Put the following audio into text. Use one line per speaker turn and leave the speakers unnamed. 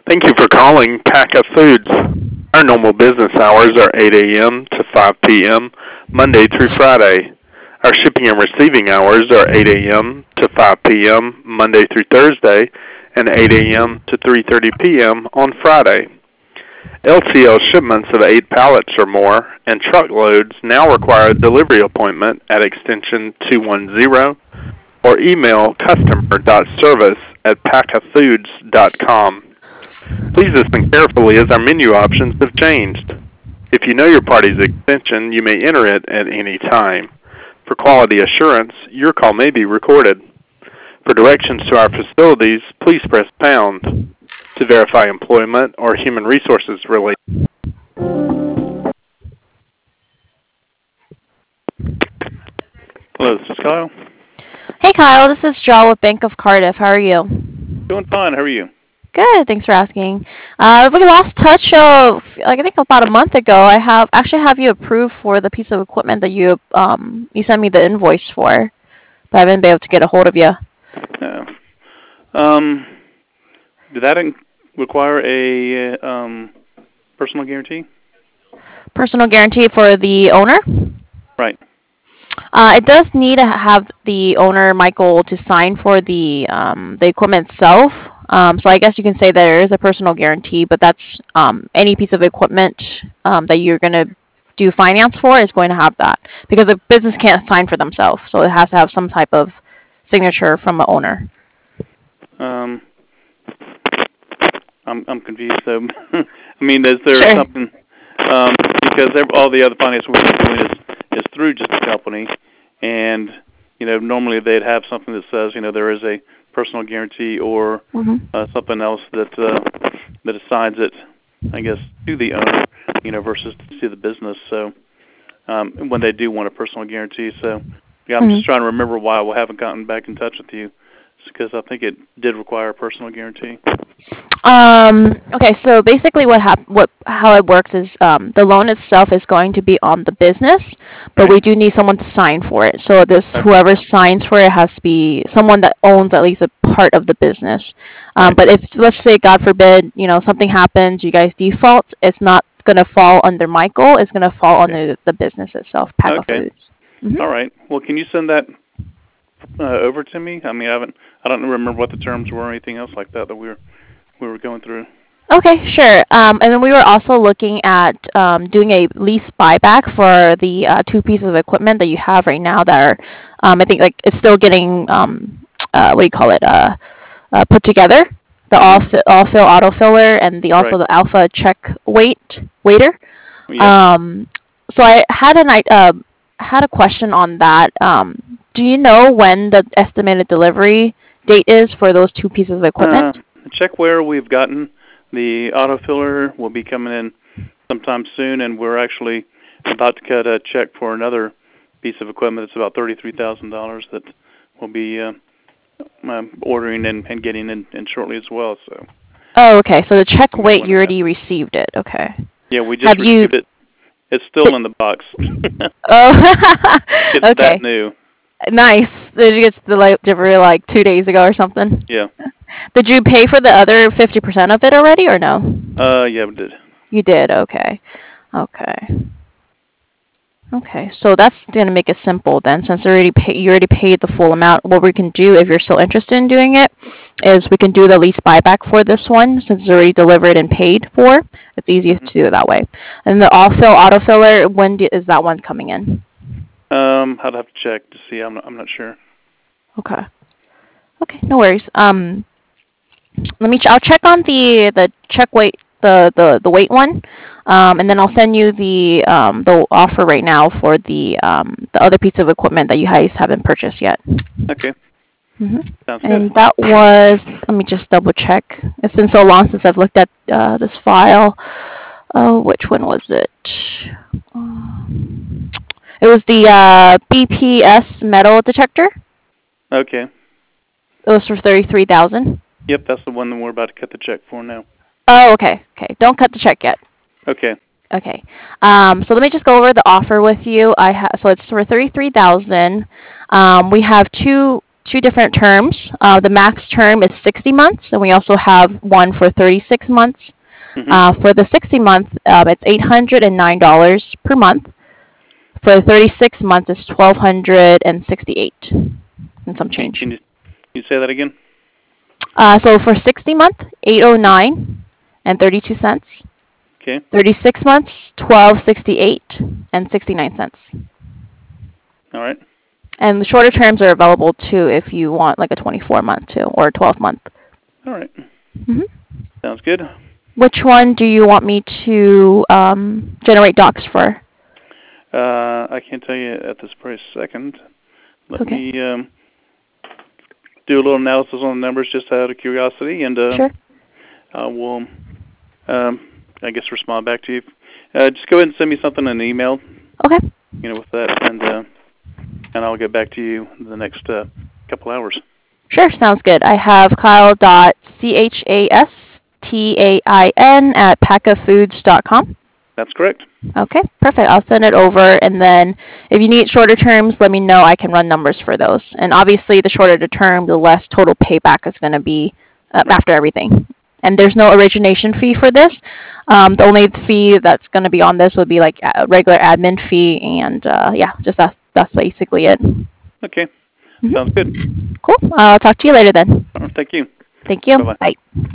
Thank you for calling Packa Foods. Our normal business hours are 8 a.m. to 5 p.m., Monday through Friday. Our shipping and receiving hours are 8 a.m. to 5 p.m., Monday through Thursday, and 8 a.m. to 3:30 p.m. on Friday. LCL shipments of 8 pallets or more and truckloads now require a delivery appointment at extension 210 or email customer.service@packafoods.com. Please listen carefully as our menu options have changed. If you know your party's extension, you may enter it at any time. For quality assurance, your call may be recorded. For directions to our facilities, please press pound. To verify employment or human resources related. Hello, this is Kyle.
Hey Kyle, this is Jo with Bank of Cardiff. How are you?
Doing fine. How are you?
Good, thanks for asking. We lost touch of, like, I think about a month ago. I have you approved for the piece of equipment that you sent me the invoice for, but I haven't been able to get a hold of you.
Yeah. Did that require a personal guarantee?
Personal guarantee for the owner?
Right.
It does need to have the owner, Michael, to sign for the equipment itself. So I guess you can say there is a personal guarantee, but that's any piece of equipment that you're going to do finance for is going to have that, because the business can't sign for themselves, so it has to have some type of signature from the owner.
I'm confused. So, I mean, is there something? Because all the other finance we're doing is through just the company, and normally they'd have something that says there is a personal guarantee or something else that assigns it, I guess, to the owner, versus to the business. So when they do want a personal guarantee, so yeah, I'm just trying to remember why we haven't gotten back in touch with you, because I think it did require a personal guarantee.
Okay, so basically how it works is the loan itself is going to be on the business, but we do need someone to sign for it. So whoever signs for it has to be someone that owns at least a part of the business. But if, let's say, God forbid, something happens, you guys default, it's not going to fall under Michael, it's going to fall under the business itself, Packa Foods. Mm-hmm.
All right. Well, can you send that over to me? I mean, I don't remember what the terms were or anything else like that we were going through.
Okay, sure. And then we were also looking at doing a lease buyback for the two pieces of equipment that you have right now that are, I think, like, it's still getting, put together. The all-fill autofiller and also the Alpha check waiter.
Yeah.
So I had a question on that. Do you know when the estimated delivery date is for those two pieces of equipment?
Check where we've gotten. The autofiller will be coming in sometime soon, and we're actually about to cut a check for another piece of equipment. It's about $33,000 that we'll be ordering and getting in shortly as well. So.
Oh, okay. So the check weight, you already received it. Okay.
Yeah, we just received it. It's still in the box.
Oh,
it's
okay.
that new.
Nice. Did you get the delivery like 2 days ago or something?
Yeah.
Did you pay for the other 50% of it already, or no?
Yeah, we did.
You did. Okay. Okay, so that's going to make it simple then, since you already paid the full amount. What we can do, if you're still interested in doing it, is we can do the lease buyback for this one, since it's already delivered and paid for. It's easiest to do it that way. And the all-fill autofiller, when is that one coming in?
I'd have to check to see. I'm not sure.
Okay, no worries. I'll check on the check weight, the weight one, and then I'll send you the offer right now for the other piece of equipment that you guys haven't purchased yet.
Okay.
Sounds good. And that was, let me just double check. It's been so long since I've looked at this file. Oh, which one was it? It was the BPS metal detector.
Okay.
It was for $33,000.
Yep, that's the one that we're about to cut the check for now.
Oh, okay. Don't cut the check yet.
Okay.
So let me just go over the offer with you. So it's for $33,000. We have two two different terms. The max term is 60 months, and we also have one for 36 months. For the 60 month, it's $809 per month. For the 36 months, it's $1,268 and some change.
Can you say that again?
So for 60 month, $809 and 32 cents.
Okay.
36 months, $1,268 and 69 cents.
All right.
And the shorter terms are available too if you want like a 24 month too or a 12 month.
All right. Sounds good.
Which one do you want me to generate docs for?
I can't tell you at this very second. Let me do a little analysis on the numbers just out of curiosity, and
Sure.
we'll, I guess, respond back to you. Just go ahead and send me something in an email.
Okay.
With that, and I'll get back to you in the next couple hours.
Sure, sounds good. I have Kyle.chastain@pacafoods.com.
That's correct.
Okay, perfect. I'll send it over, and then if you need shorter terms, let me know. I can run numbers for those. And obviously, the shorter the term, the less total payback is going to be after everything. And there's no origination fee for this. The only fee that's going to be on this would be like a regular admin fee, and just that's basically it.
Okay, sounds good.
Cool. I'll talk to you later then.
Thank you.
Thank you.
Bye-bye.
Bye.